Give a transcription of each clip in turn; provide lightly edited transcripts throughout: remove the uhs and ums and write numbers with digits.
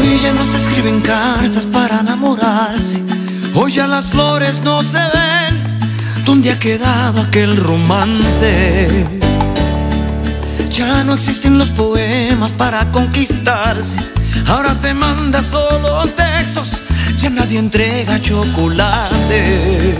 Hoy ya no se escriben cartas para enamorarse. Hoy ya las flores no se ven. ¿Dónde ha quedado aquel romance? Ya no existen los poemas para conquistarse. Ahora se manda solo textos. Ya nadie entrega chocolates.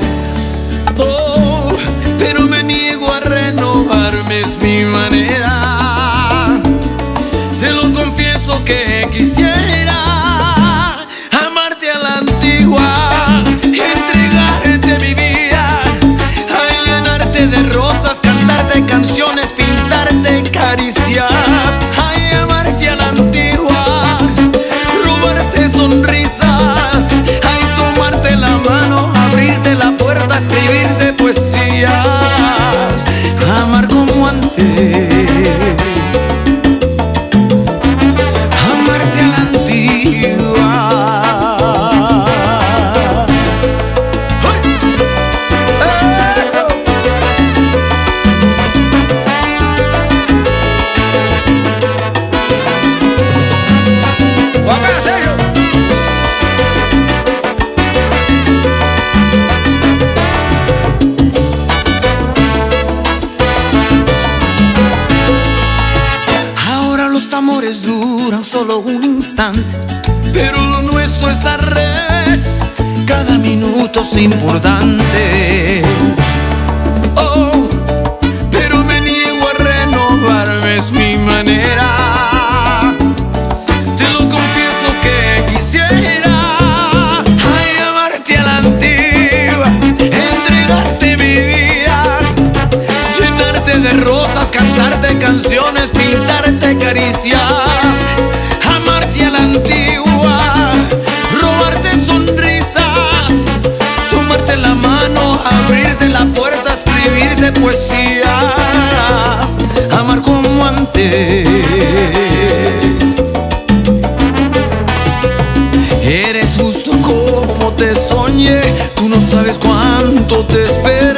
Oh, pero me niego a renovarme, es mi manera. Te lo confieso que quisiera amarte a la antigua, entregarte mi vida, a llenarte de rosas, cantarte canciones, pintarte caricias. Ay, amarte a la antigua, robarte sonrisas, ay, tomarte la mano, abrirte la puerta, escribirte poesías, amar como antes. Los amores duran solo un instante, pero lo nuestro es al revés. Cada minuto es importante. Oh, pero me niego a renovarme, es mi manera. Te lo confieso que quisiera, ay, amarte a la antigua, entregarte mi vida, llenarte de rosas, cantarte canciones, pintarte caricias, amarte a la antigua, robarte sonrisas, tomarte la mano, abrirte la puerta, escribirte poesías, amar como antes. Eres justo como te soñé, tú no sabes cuánto te espero.